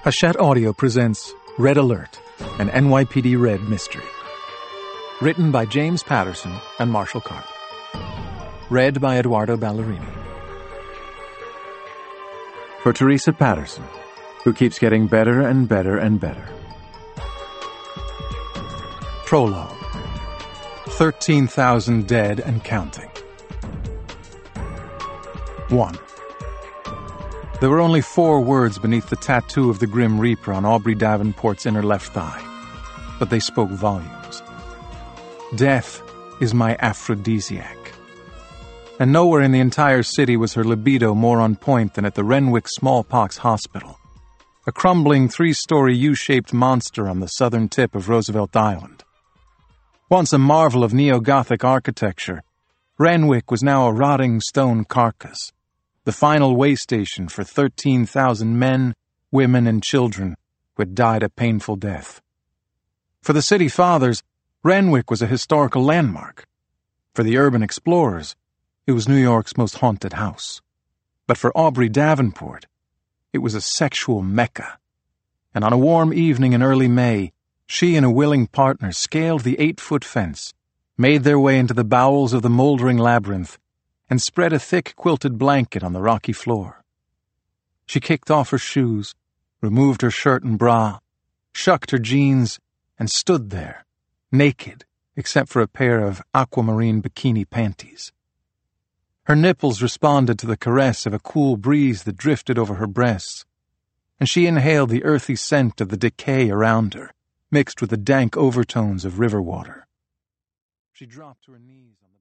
Hachette Audio presents Red Alert, an NYPD Red mystery. Written by James Patterson and Marshall Karp. Read by Eduardo Ballerini. For Teresa Patterson, who keeps getting better and better and better. Prologue. 13,000 dead and counting. 1. There were only 4 words beneath the tattoo of the Grim Reaper on Aubrey Davenport's inner left thigh, but they spoke volumes. Death is my aphrodisiac. And nowhere in the entire city was her libido more on point than at the Renwick Smallpox Hospital, a crumbling 3-story U-shaped monster on the southern tip of Roosevelt Island. Once a marvel of neo-Gothic architecture, Renwick was now a rotting stone carcass, the final way station for 13,000 men, women, and children who had died a painful death. For the city fathers, Renwick was a historical landmark. For the urban explorers, it was New York's most haunted house. But for Aubrey Davenport, it was a sexual mecca. And on a warm evening in early May, she and a willing partner scaled the 8-foot fence, made their way into the bowels of the moldering labyrinth, and spread a thick quilted blanket on the rocky floor. She kicked off her shoes, removed her shirt and bra, shucked her jeans, and stood there, naked except for a pair of aquamarine bikini panties. Her nipples responded to the caress of a cool breeze that drifted over her breasts, and she inhaled the earthy scent of the decay around her, mixed with the dank overtones of river water. She dropped to her knees on the